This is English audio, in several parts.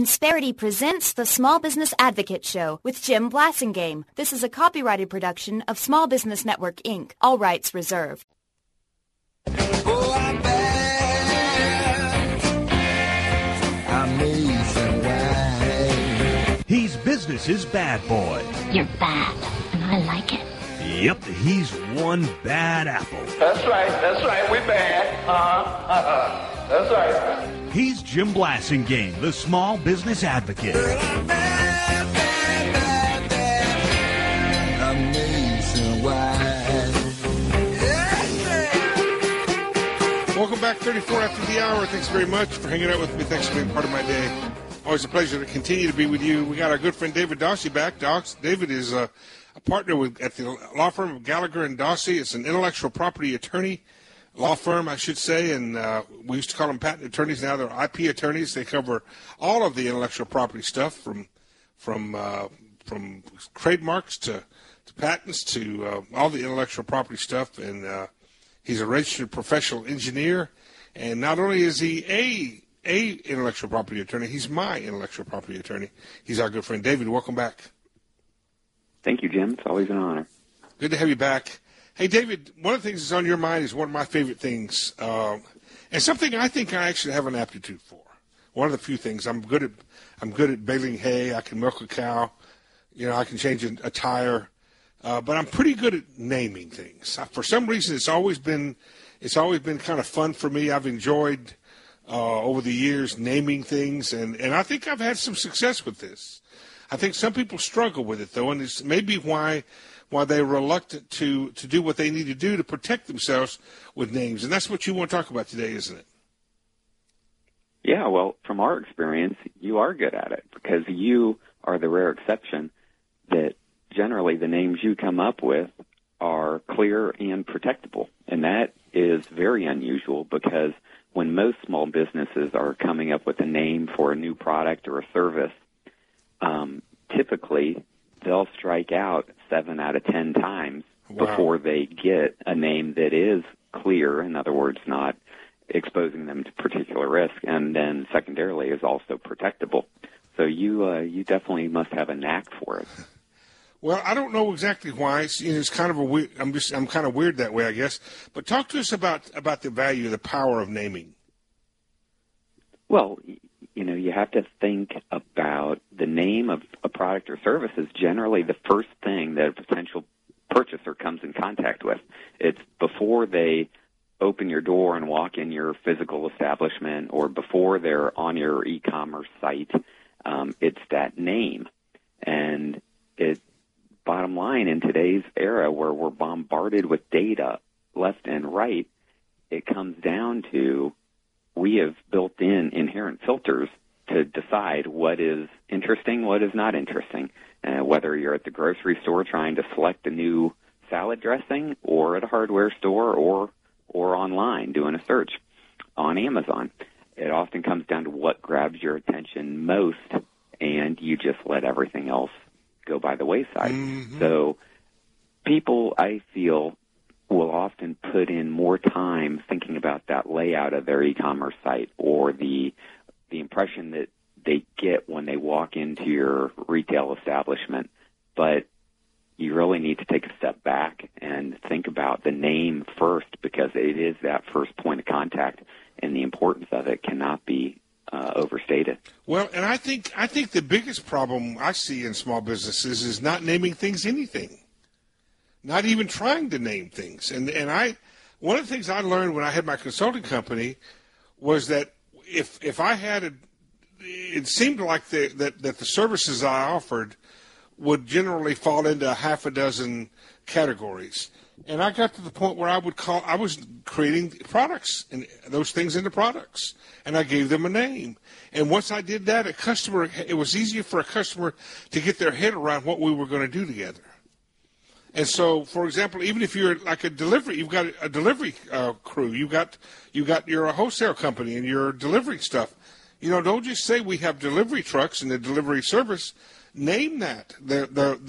Insperity presents the Small Business Advocate Show with Jim Blasingame. This is a copyrighted production of Small Business Network, Inc. All rights reserved. Oh, I'm bad. I'm nationwide. He's business's bad boy. You're bad, and I like it. Yep, he's one bad apple. That's right, we bad. That's right. He's Jim Blasingame, the Small Business Advocate. Girl, I'm bad, bad, bad, bad. I'm nationwide. Yeah. Welcome back, 34 after the hour. Thanks very much for hanging out with me. Thanks for being part of my day. Always a pleasure to continue to be with you. We got our good friend David Dawsey back. David is a partner at the law firm of Gallagher and Dawsey. It's an intellectual property attorney, law firm, I should say, and we used to call them patent attorneys. Now they're IP attorneys. They cover all of the intellectual property stuff, from trademarks to patents to all the intellectual property stuff. And he's a registered professional engineer. And not only is he a intellectual property attorney, he's my intellectual property attorney. He's our good friend. David, welcome back. Thank you, Jim. It's always an honor. Good to have you back. Hey, David, one of the things that's on your mind is one of my favorite things, and something I think I actually have an aptitude for. One of the few things I'm good at baling hay. I can milk a cow. I can change a tire, but I'm pretty good at naming things. For some reason, it's always been kind of fun for me. I've enjoyed over the years naming things, and I think I've had some success with this. I think some people struggle with it, though, and it's maybe why they're reluctant to do what they need to do to protect themselves with names. And that's what you want to talk about today, isn't it? Yeah, well, from our experience, you are good at it because you are the rare exception that generally the names you come up with are clear and protectable. And that is very unusual because when most small businesses are coming up with a name for a new product or a service, typically they'll strike out 7 out of 10 times before they get a name that is clear, in other words, not exposing them to particular risk, and then secondarily is also protectable. So you definitely must have a knack for it. Well, I don't know exactly why. It's kind of a weird. I'm kind of weird that way, I guess. But talk to us about the value, the power of naming. Well, you have to think about the name of a product or service is generally the first thing that a potential purchaser comes in contact with. It's before they open your door and walk in your physical establishment or before they're on your e-commerce site. It's that name. And bottom line, in today's era where we're bombarded with data left and right, it comes down to we have built in inherent filters to decide what is interesting, what is not interesting, whether you're at the grocery store trying to select a new salad dressing or at a hardware store or online doing a search on Amazon. It often comes down to what grabs your attention most, and you just let everything else go by the wayside. Mm-hmm. So people, I feel, will often put in more time thinking about that layout of their e-commerce site or the impression that they get when they walk into your retail establishment. But you really need to take a step back and think about the name first because it is that first point of contact, and the importance of it cannot be overstated. Well, and I think the biggest problem I see in small businesses is not naming things anything, not even trying to name things. And one of the things I learned when I had my consulting company was that if I had it seemed like that the services I offered would generally fall into half a dozen categories. And I got to the point where I was creating products and those things into products, and I gave them a name. And once I did that, it was easier for a customer to get their head around what we were going to do together. And so, for example, even if you're like a delivery, you've got a delivery crew, you got your wholesale company and your delivery stuff. Don't just say we have delivery trucks and the delivery service. Name that the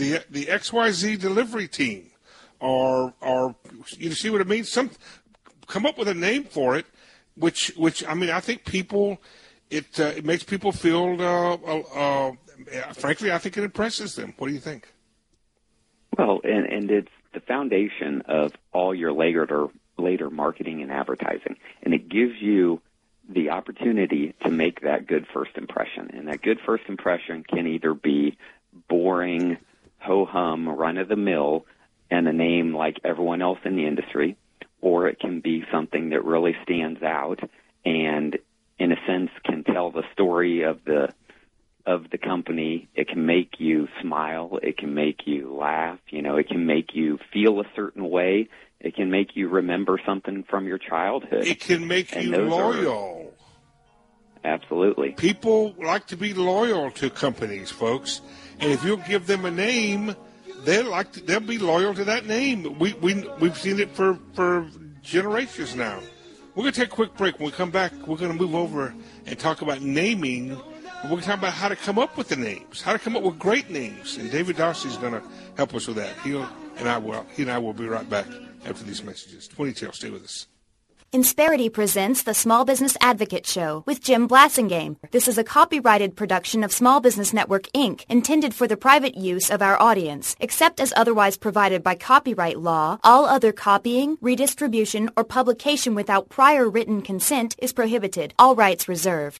XYZ delivery team, or you see what I mean? Come up with a name for it, which I mean I think people it makes people feel, frankly, I think it impresses them. What do you think? Well, and it's the foundation of all your later marketing and advertising, and it gives you the opportunity to make that good first impression. And that good first impression can either be boring, ho-hum, run-of-the-mill, and a name like everyone else in the industry, or it can be something that really stands out and, in a sense, can tell the story of the company. It can make you smile. It can make you laugh. It can make you feel a certain way. It can make you remember something from your childhood. It can make you loyal. Absolutely. People like to be loyal to companies, folks. And if you'll give them a name, they'll be loyal to that name. We've seen it for generations now. We're going to take a quick break. When we come back, we're going to move over and talk about naming. We're going to talk about how to come up with the names, how to come up with great names. And David Darcy's going to help us with that. He and I will be right back after these messages. 20 stay with us. Insperity presents the Small Business Advocate Show with Jim Blasingame. This is a copyrighted production of Small Business Network, Inc., intended for the private use of our audience. Except as otherwise provided by copyright law, all other copying, redistribution, or publication without prior written consent is prohibited. All rights reserved.